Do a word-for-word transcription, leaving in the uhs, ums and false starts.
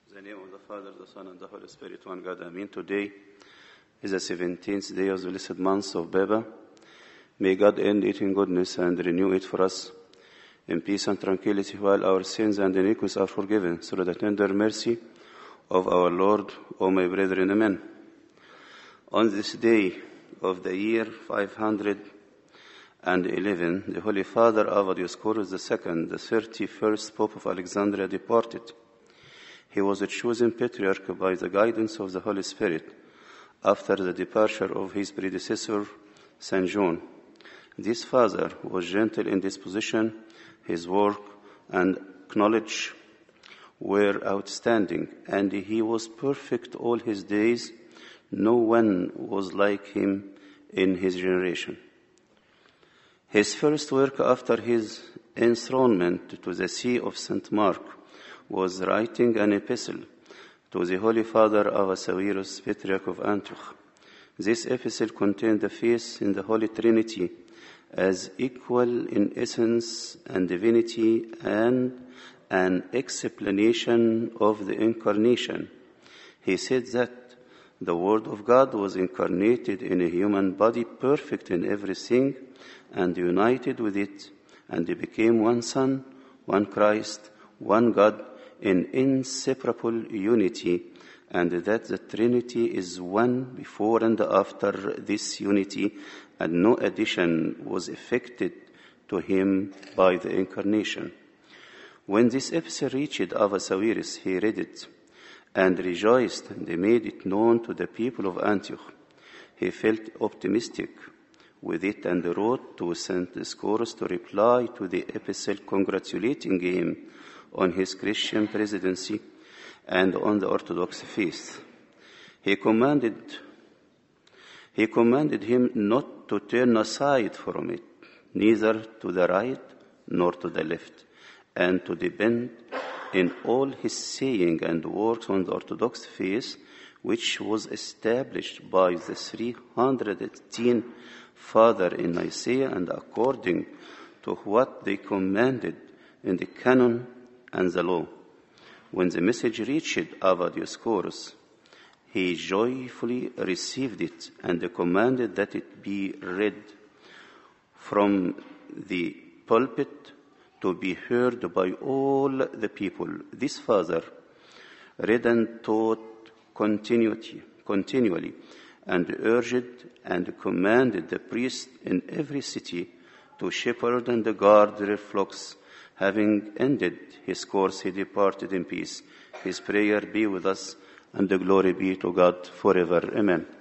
In the name of the Father, the Son, and the Holy Spirit, one God, Amen. Today is the seventeenth day of the blessed month of Baba. May God end it in goodness and renew it for us in peace and tranquility while our sins and iniquities are forgiven, through the tender mercy of our Lord, O my brethren, Amen. On this day of the year five hundred eleven, the Holy Father Ava Dioscorus the Second, the thirty-first Pope of Alexandria, departed. He was a chosen patriarch by the guidance of the Holy Spirit after the departure of his predecessor, Saint John. This father was gentle in disposition. His work and knowledge were outstanding, and he was perfect all his days. No one was like him in his generation. His first work after his enthronement to the see of Saint Mark was writing an epistle to the Holy Father Avasawirus, Patriarch of Antioch. This epistle contained the faith in the Holy Trinity as equal in essence and divinity, and an explanation of the Incarnation. He said that the Word of God was incarnated in a human body, perfect in everything, and united with it, and he became one Son, one Christ, one God, in inseparable unity, and that the Trinity is one before and after this unity, and no addition was effected to him by the Incarnation. When this epistle reached Avasawirus, he read it and rejoiced, and made it known to the people of Antioch. He felt optimistic with it and wrote to Saint Dioscorus to reply to the epistle congratulating him on his Christian presidency and on the Orthodox faith. He commanded, he commanded him not to turn aside from it, neither to the right nor to the left, and to depend in all his saying and works on the Orthodox faith, which was established by the three hundred eighteen Fathers in Nicaea, and according to what they commanded in the canon and the law. When the message reached Ava Dioscorus, he joyfully received it and commanded that it be read from the pulpit to be heard by all the people. This father read and taught continuity, continually, and urged and commanded the priests in every city to shepherd and guard their flocks. Having ended his course, he departed in peace. His prayer be with us, and the glory be to God forever. Amen.